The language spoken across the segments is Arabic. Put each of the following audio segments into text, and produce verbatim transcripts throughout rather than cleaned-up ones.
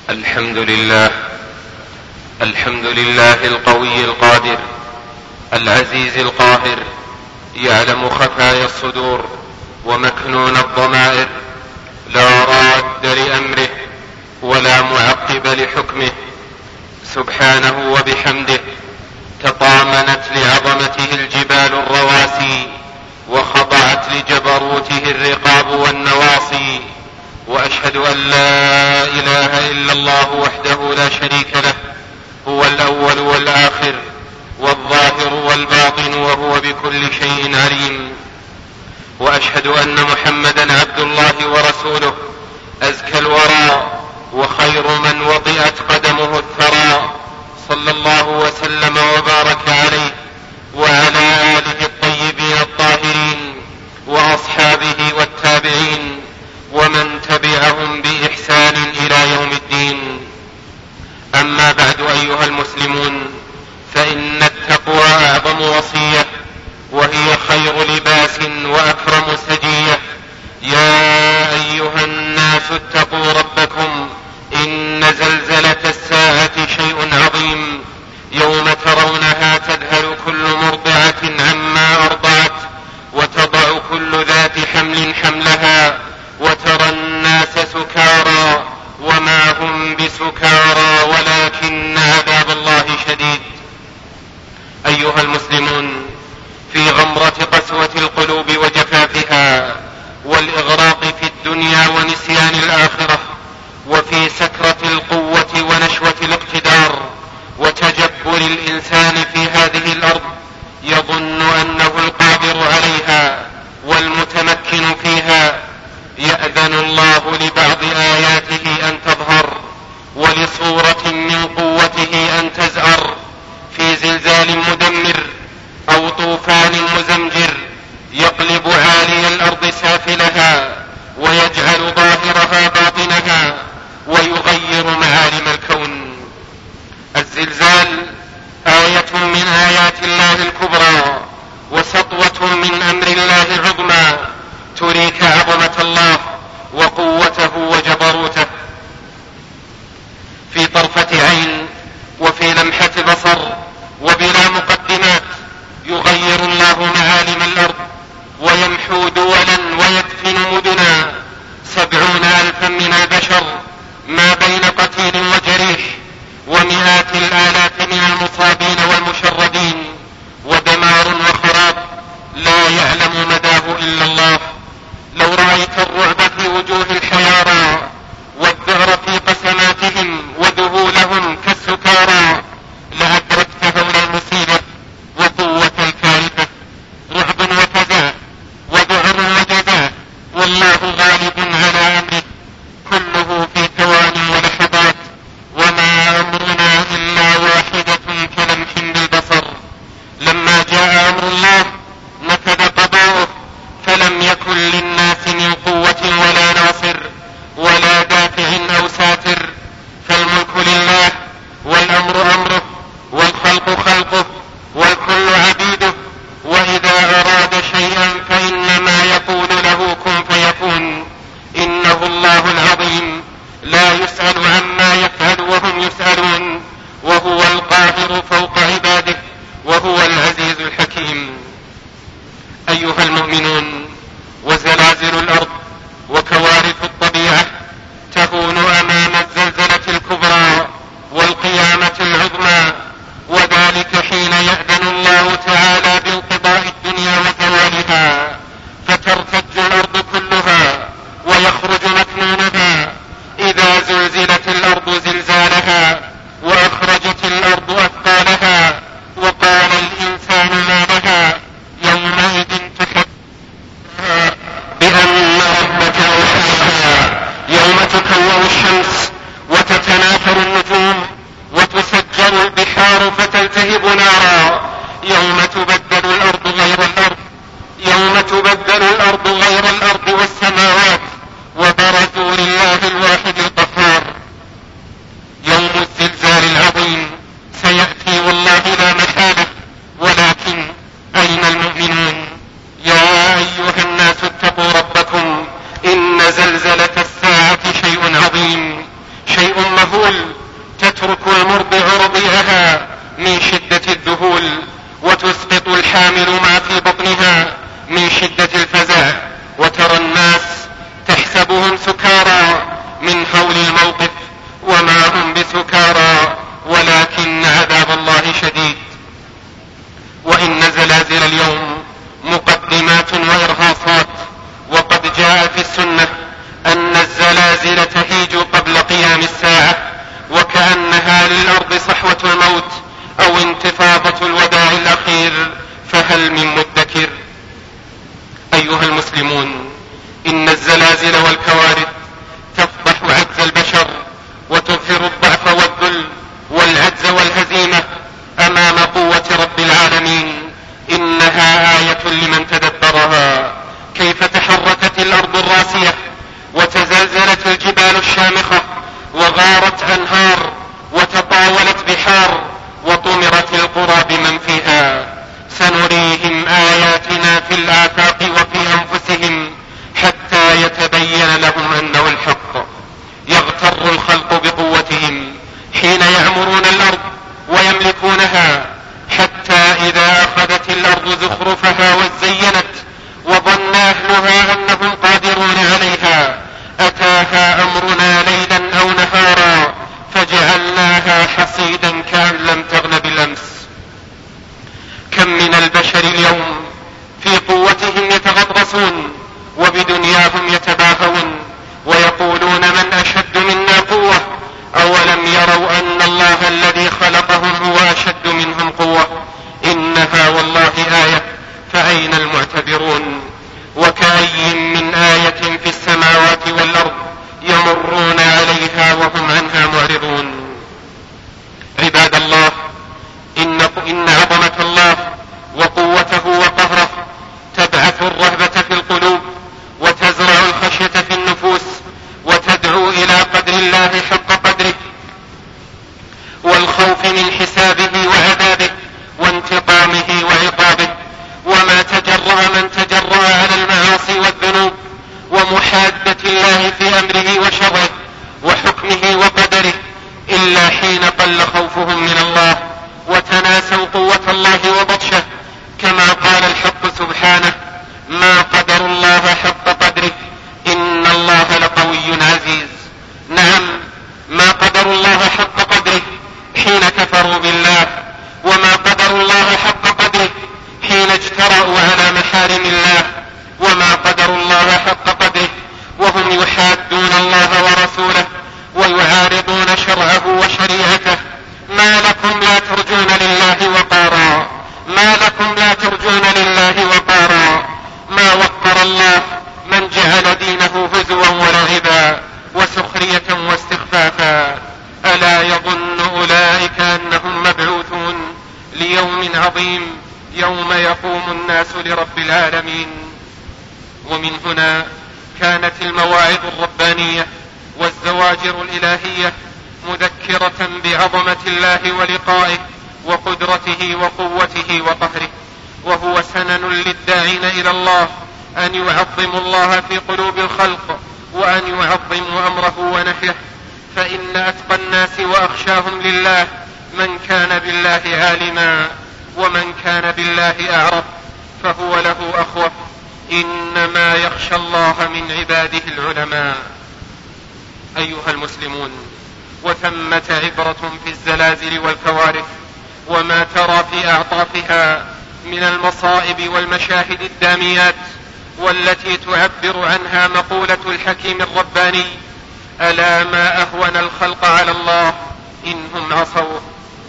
الحمد لله الحمد لله القوي القادر العزيز القاهر، يعلم خفايا الصدور ومكنون الضمائر، لا راد لأمره ولا معقب لحكمه، سبحانه وبحمده تطامنت لعظمته الجبال الرواسي، وخضعت لجبروته الرقاب والنواصي، وأشهد أن لا إله إلا الله وحده لا شريك له، هو الأول والآخر والظاهر والباطن، وهو بكل شيء عليم. وأشهد أن محمدا عبد الله ورسوله، أزكى الورى وخير من وطئت قدمه الثرى، صلى الله وسلم وبارك عليه وعلى آله الطيبين الطاهرين وأصحابه والتابعين ومن تبعهم بإحسان إلى يوم الدين. أما بعد، أيها المسلمون، فإن التقوى أعظم وصية، وهي خير لباس وأكرم سجية. يا أيها الناس اتقوا ربكم، إن زلزلة الساعة شيء عظيم، يوم ترونها تذهل كل مرضعة عما أرضعت، وتضع كل ذات حمل حملها، وترى الناس سكارى وما هم بسكارى ولكن عذاب الله شديد. أيها المسلمون، في غمرة قسوة القلوب وجفافها والإغراق في الدنيا ونسيان الآخرة، وفي سكرة القوة ونشوة الاقتدار وتجبر الإنسان في هذه الأرض، يظن أنه القادر عليها والمتمكن فيها، يأذن الله لبعض آياته أن تظهر، ولصورة من قوته أن تزأر، في زلزال مدمر أو طوفان مزمجر يقلب عالي الأرض سافلها، ويجعل ظاهرها باطنها، ويغير معالم الكون. الزلزال آية من آيات الله الكبرى، وسطوة من أمر الله العظمى، تريك عظمة الله وقوته وجبروته. في طرفة عين وفي لمحة بصر وبلا مقدمات يغير الله معالم الأرض، ويمحو دولا ويدفن مدنا، سبعون ألفا من البشر ما بين قتيل وجريح، ومئات الآلاف من المصابين والمشردين، ودمار وخراب لا يعلم مداه إلا الله. لو رأيت الرعب في وجوه الحيارى والذعر في قسماتهم وذهولهم كالسكارى، لأدركت هول المصيبة وقوة الكارثة. رعب وفزع وذعر وجزع، والله غالب على أمره، كله في ثواني ولحظات، وما أمرنا إلا واحدة كلمح بالبصر. لما جاء أمر الله نفذ قضاؤه، فلم يكن للناس من قوة ولا ناصر ولا دافع أو ساتر. فالملك لله، والأمر أمره، والخلق خلقه، والكل عبيده، وإذا أراد شيئا فإنما يقول له كن فيكون. إنه الله العظيم، لا يسأل عما يفعل وهم يسألون، وهو القاهر فوق عباده، وهو العزيز الحكيم. أيها المؤمنون، وزلازل الأرض وكوارث الطبيعة تهون أمام الزلزلة الكبرى والقيامة العظمى، وذلك حين يأذن الله تعالى بانقضاء الدنيا وزوالها، فترتج الأرض كلها ويخرج مكنونها. إذا زلزلت سكارى ولكن عذاب الله شديد. وإن زلازل اليوم مقدمات وإرهاصات، وقد جاء في السنة أن الزلازل تهيج قبل قيام الساعة، وكأنها للأرض صحوة الموت أو انتفاضة الوداع الأخير، فهل من مدكر؟ أيها المسلمون، إن الزلازل والكوارث تفضح عجز البشر وتظهر الضعف والذل والعجز والهزيمة أمام قوة رب العالمين. إنها آية لمن تدبرها، كيف تحركت الأرض الراسية وتزلزلت الجبال الشامخة وغارت أنهار وتطاولت بحار وطمرت القرى بمن فيها. سنريهم آياتنا في الآفاق وفي أنفسهم حتى يتبين لهم أنه الحق. يغتر الخلق بقوتهم حين يعمرون الأرض ويملكونها، حتى إذا أخذت الأرض زخرفها وزينت وظن أهلها أنهم قادرون عليها، أتاها أمرنا ليلا أو نهارا فجعلناها حصيدا كأن لم تغن بالأمس. كم من البشر اليوم في قوتهم يتغطرسون وبدنياهم يتباهون ويقولون من أشد منا قوة، أولم يروا أن الله الذي خلقهم هو أشد منهم قوة. إنها والله آية، فأين المعتبرون؟ وكأي من آية في السماوات والأرض يمرون عليها وهم عنها معرضون. عباد الله، إن, إن عظمة الله وقوته وقهره تبعث الرهبة في القلوب وتزرع الخشية في النفوس وتدعو إلى قدر الله حق قدره والخوف من حسابه وعذابه وانتقامه وعقابه. وما تجرأ من تجرأ على المعاصي والذنوب ومحادة الله في أمره وشره وحكمه وقدره إلا حين قل خوفهم من الله وتناسوا قوة الله وبطشه، كما قال الحق سبحانه: ما قدر الله حق قدره إن الله لقوي عزيز. نعم، ما قدر الله حق قدره حين كفروا بالله، وما قدر الله حق قدره حين اجترأوا على محارم الله، وما قدر الله حق قدره وهم يحادون الله ورسوله ويعارضون شرعه وشريعته. ما لكم لا ترجون لله وقارا، ما لكم لا ترجون لله وقارا. ما وقر الله من جعل دينه هزوا ولعبا وسخرية واستخفافا. ألا يظن أولئك أنهم مبعوثون ليوم عظيم يوم يقوم الناس لرب العالمين. ومن هنا كانت المواعظ الربانية والزواجر الإلهية مذكرة بعظمة الله ولقائه وقدرته وقوته وقهره، وهو سنن للداعين إلى الله أن يعظموا الله في قلوب الخلق وأن يعظموا أمره ونهيه. فإن أتقى الناس وأخشاهم لله من كان بالله عالما، ومن كان بالله أعرف فهو له أخوف. إنما يخشى الله من عباده العلماء. أيها المسلمون، وثمة عبرة في الزلازل والكوارث وما ترى في أعطافها من المصائب والمشاهد الداميات، والتي تعبر عنها مقولة الحكيم الرباني: ألا ما أهون الخلق على الله إنهم عصوه.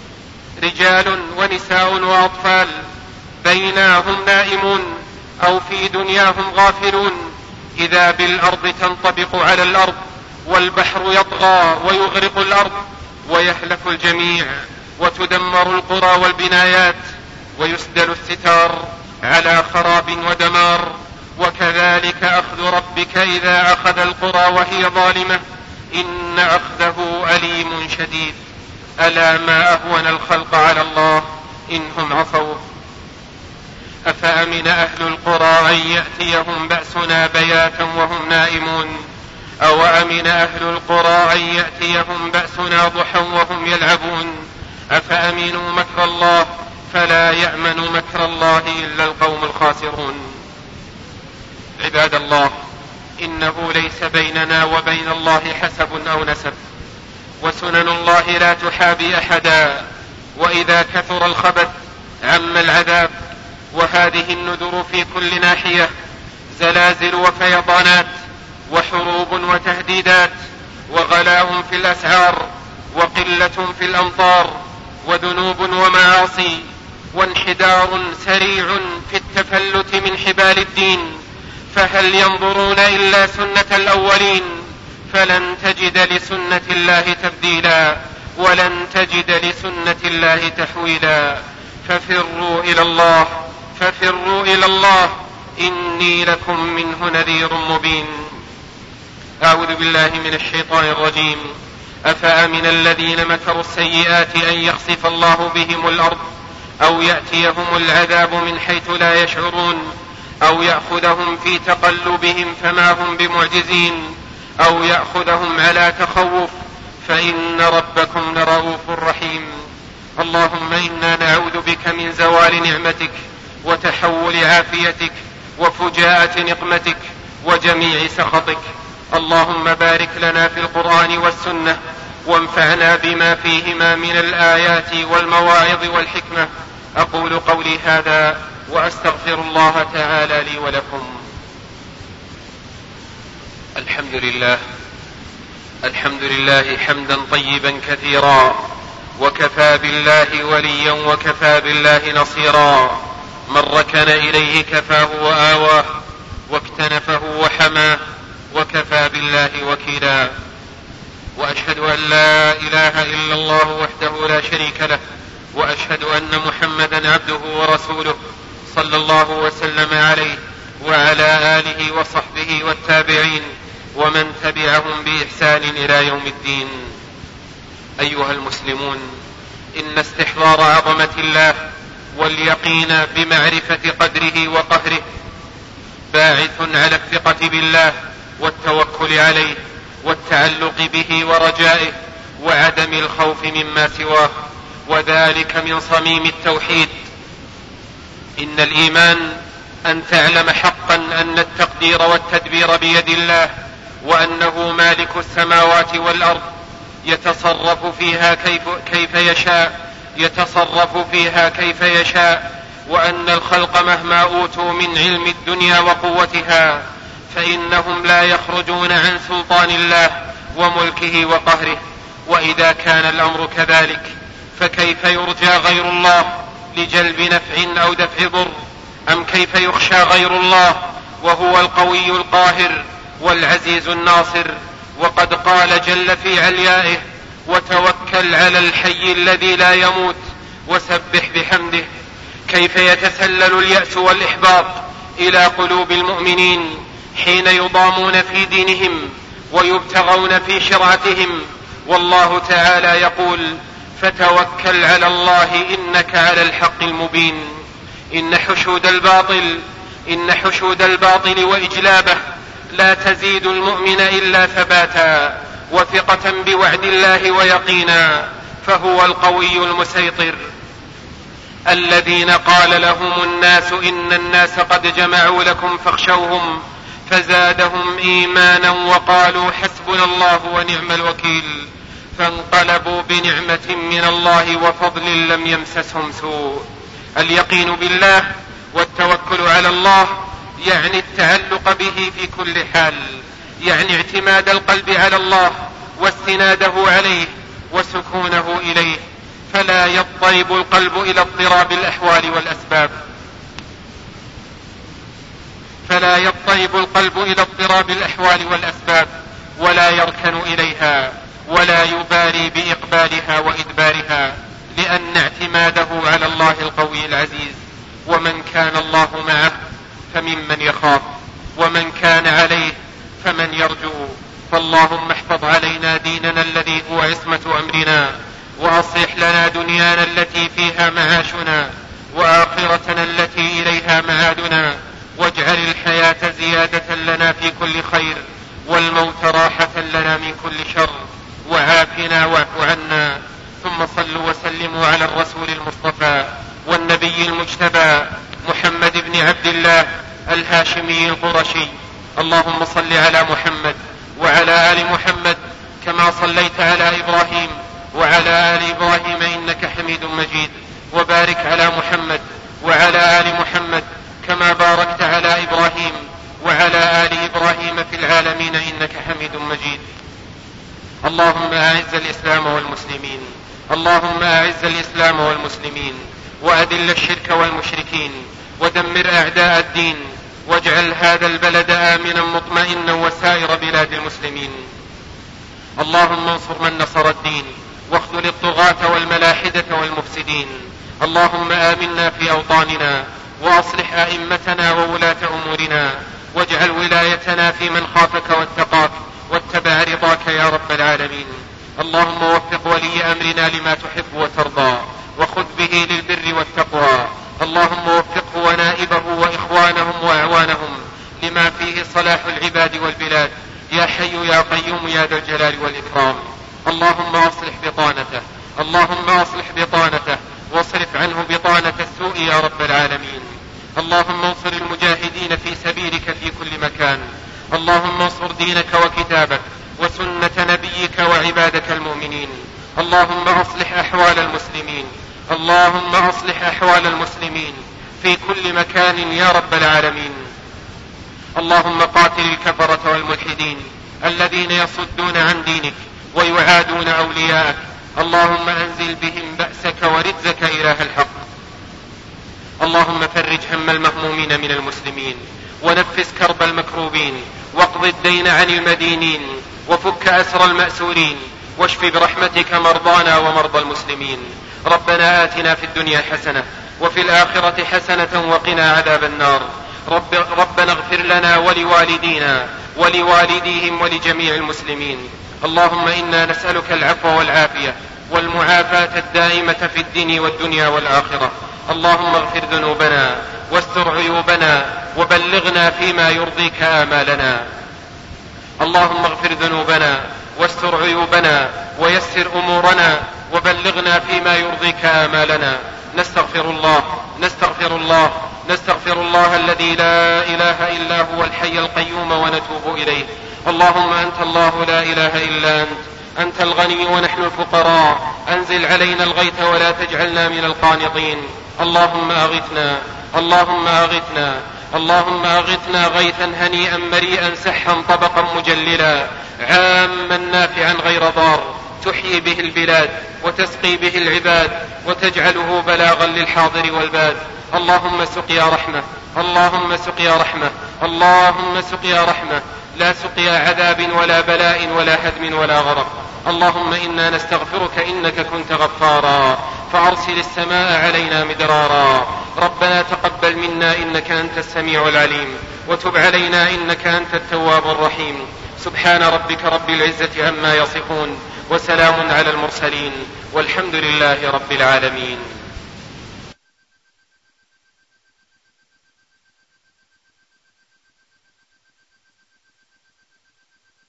رجال ونساء وأطفال بينهم نائمون أو في دنياهم غافلون، إذا بالأرض تنطبق على الأرض والبحر يطغى ويغرق الأرض ويهلك الجميع وتدمر القرى والبنايات ويسدل الستار على خراب ودمار. وكذلك أخذ ربك إذا أخذ القرى وهي ظالمة إن أخذه أليم شديد. ألا ما أهون الخلق على الله إنهم عصوه. أفأمن أهل القرى أن يأتيهم بأسنا بياتا وهم نائمون، أو أمن أهل القرى أن يأتيهم بأسنا ضحى وهم يلعبون. أفأمنوا مكر الله فلا يأمن مكر الله إلا القوم الخاسرون. عباد الله، إنه ليس بيننا وبين الله حسب أو نسب، وسنن الله لا تحابي أحدا، وإذا كثر الخبث عم العذاب. وهذه النذر في كل ناحية، زلازل وفيضانات وحروب وتهديدات وغلاء في الأسعار وقلة في الأمطار وذنوب ومعاصي وانحدار سريع في التفلت من حبال الدين. فهل ينظرون إلا سنة الأولين؟ فلن تجد لسنة الله تبديلا، ولن تجد لسنة الله تحويلا. ففروا إلى الله، ففروا إلى الله، إني لكم منه نذير مبين. أعوذ بالله من الشيطان الرجيم. أفأمن الذين مكروا السيئات أن يخسف الله بهم الأرض أو يأتيهم العذاب من حيث لا يشعرون أو يأخذهم في تقلبهم فما هم بمعجزين أو يأخذهم على تخوف فإن ربكم لرؤوف رحيم. اللهم إنا نعوذ بك من زوال نعمتك وتحول عافيتك وفجاءة نقمتك وجميع سخطك. اللهم بارك لنا في القرآن والسنة وانفعنا بما فيهما من الآيات والمواعظ والحكمة. أقول قولي هذا وأستغفر الله تعالى لي ولكم. الحمد لله، الحمد لله حمدا طيبا كثيرا، وكفى بالله وليا وكفى بالله نصيرا. من ركن إليه كفاه وآواه واكتنفه وحماه وكفى بالله وكيلا. وأشهد أن لا إله إلا الله وحده لا شريك له، وأشهد أن محمدا عبده ورسوله صلى الله وسلم عليه وعلى آله وصحبه والتابعين ومن تبعهم بإحسان إلى يوم الدين. أيها المسلمون، إن استحضار عظمة الله واليقين بمعرفة قدره وقهره باعث على الثقة بالله والتوكل عليه والتعلق به ورجائه وعدم الخوف مما سواه، وذلك من صميم التوحيد. إن الإيمان أن تعلم حقا أن التقدير والتدبير بيد الله، وأنه مالك السماوات والأرض يتصرف فيها كيف, كيف يشاء يتصرف فيها كيف يشاء، وأن الخلق مهما أوتوا من علم الدنيا وقوتها فإنهم لا يخرجون عن سلطان الله وملكه وقهره. وإذا كان الأمر كذلك فكيف يرجى غير الله لجلب نفع أو دفع ضر؟ أم كيف يخشى غير الله وهو القوي القاهر والعزيز الناصر؟ وقد قال جل في عليائه: وتوكل على الحي الذي لا يموت وسبح بحمده. كيف يتسلل اليأس والإحباط إلى قلوب المؤمنين حين يضامون في دينهم ويبتغون في شرعتهم، والله تعالى يقول: فتوكل على الله إنك على الحق المبين. إن حشود الباطل إن حشود الباطل وإجلابه لا تزيد المؤمن إلا ثباتا وثقة بوعد الله ويقينا، فهو القوي المسيطر. الذين قال لهم الناس إن الناس قد جمعوا لكم فاخشوهم فزادهم إيمانا وقالوا حسبنا الله ونعم الوكيل، فانقلبوا بنعمة من الله وفضل لم يمسسهم سوء. اليقين بالله والتوكل على الله يعني التعلق به في كل حال، يعني اعتماد القلب على الله واستناده عليه وسكونه إليه، فلا يضطرب القلب إلى اضطراب الأحوال والأسباب فلا يضطرب القلب إلى اضطراب الأحوال والأسباب ولا يركن إليها ولا يبالي بإقبالها وإدبارها، لأن اعتماده على الله القوي العزيز. ومن كان الله معه فممن يخاف، ومن كان عليه فمن يرجو. فاللهم احفظ علينا ديننا الذي هو عصمة أمرنا، وأصلح لنا دنيانا التي فيها معاشنا، وآخرتنا التي إليها معادنا، واجعل الحياة زيادة لنا في كل خير، والموت راحة لنا من كل شر، وعافنا واعف عنا. ثم صلوا وسلموا على الرسول المصطفى والنبي المجتبى محمد بن عبد الله الهاشمي القرشي. اللهم صل على محمد وعلى آل محمد كما صليت على إبراهيم وعلى آل إبراهيم إنك حميد مجيد، وبارك على محمد وعلى آل محمد كما باركت على إبراهيم وعلى آل إبراهيم في العالمين إنك حميد مجيد. اللهم أعز الإسلام والمسلمين اللهم أعز الإسلام والمسلمين وأذل الشرك والمشركين ودمر أعداء الدين، واجعل هذا البلد آمنا مطمئنا وسائر بلاد المسلمين. اللهم انصر من نصر الدين واخذل الطغاة والملاحدة والمفسدين. اللهم آمنا في أوطاننا وأصلح أئمتنا وولاة أمورنا، واجعل ولايتنا في من خافك واتقاك واتبع رضاك يا رب العالمين. اللهم وفق ولي أمرنا لما تحب وترضى، وخذ به للبر والتقوى. اللهم وفقه ونائبه وإخوانهم وأعوانهم لما فيه صلاح العباد والبلاد، يا حي يا قيوم يا ذا الجلال والإكرام. اللهم أصلح بطانته اللهم أصلح بطانته واصرف عنه بطانة السوء يا رب العالمين. اللهم انصر المجاهدين في سبيلك في كل مكان. اللهم انصر دينك وكتابك وسنة نبيك وعبادك المؤمنين. اللهم أصلح أحوال المسلمين اللهم أصلح أحوال المسلمين في كل مكان يا رب العالمين. اللهم قاتل الكفرة والملحدين الذين يصدون عن دينك ويعادون أولياءك. اللهم أنزل بهم بأسك ورجزك إله الحق. اللهم فرج هم المهمومين من المسلمين، ونفس كرب المكروبين، واقض الدين عن المدينين، وفك أسر المأسورين، واشف برحمتك مرضانا ومرضى المسلمين. ربنا آتنا في الدنيا حسنة وفي الآخرة حسنة وقنا عذاب النار. رب ربنا اغفر لنا ولوالدينا ولوالديهم ولجميع المسلمين. اللهم إنا نسألك العفو والعافية والمعافاة الدائمة في الدين والدنيا والآخرة. اللهم اغفر ذنوبنا واستر عيوبنا وبلغنا فيما يرضيك آمالنا. اللهم اغفر ذنوبنا واستر عيوبنا ويسر أمورنا وبلغنا فيما يرضيك آمالنا. نستغفر الله نستغفر الله نستغفر الله الذي لا إله إلا هو الحي القيوم ونتوب إليه. اللهم أنت الله لا إله إلا أنت أنت الغني ونحن الفقراء. أنزل علينا الغيث ولا تجعلنا من القانطين. اللهم أغثنا اللهم أغثنا اللهم أغثنا غيثا هنيئا مريئا سحا طبقا مجللا عاما نافعا غير ضار، تحيي به البلاد وتسقي به العباد وتجعله بلاغا للحاضر والباد. اللهم سقيا رحمة اللهم سقيا رحمة اللهم سقيا رحمة، لا سقيا عذاب ولا بلاء ولا هدم ولا غرق. اللهم إنا نستغفرك إنك كنت غفارا، فأرسل السماء علينا مدرارا. ربنا تقبل منا إنك أنت السميع العليم، وتب علينا إنك أنت التواب الرحيم. سبحان ربك رب العزة عما يصفون، وسلام على المرسلين، والحمد لله رب العالمين.